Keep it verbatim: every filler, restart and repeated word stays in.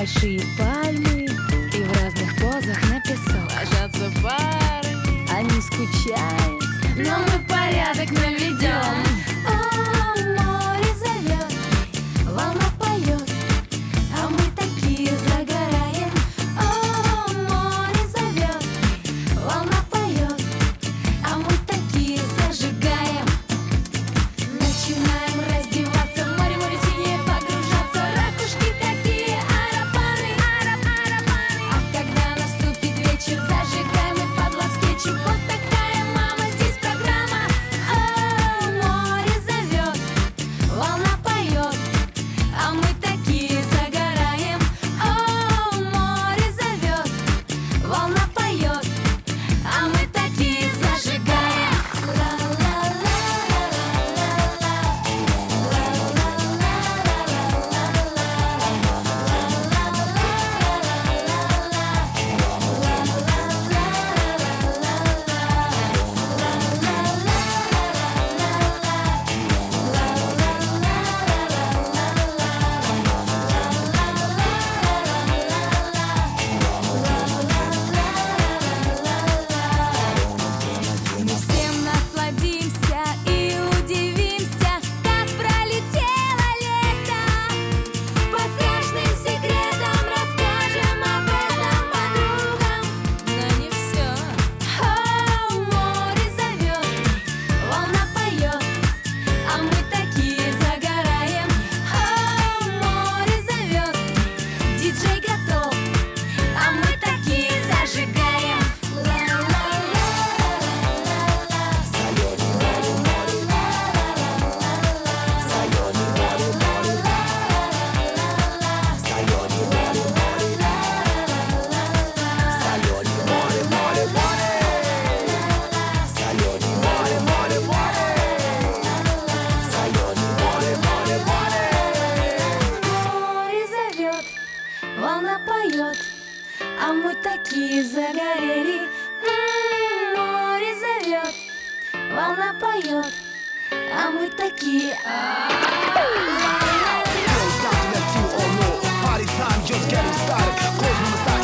большие пальмы, и в разных позах на песок ложатся парами. Они скучают, но мы порядок наведем. О, море зовет, волна поет, а мы такие загораем. О, море зовет, волна поет, а мы такие зажигаем. Начинаем раздеваться, в море, море синее погружаться. Ракушки такие, аэропаны, а когда наступит вечер, зажигаем и под лад скетчем. Вот такая, мама, здесь программа. О, море зовет, волна поет, а мы такие загораем. О, море зовет, волна поет, а мы такие зажигаем. мы всем насладимся и удивимся, как пролетело лето. По страшным секретам расскажем об этом подругам. Но не все. О, море зовет, волна поет, а мы такие загораем. О, море зовет, диджей готов, а мы такие зажигаем. Море зовет, волна поет, а мы такие загорели. М, Море зовет, волна поет, а мы такие. Don't stop to let you all know. Party time just getting started. Close my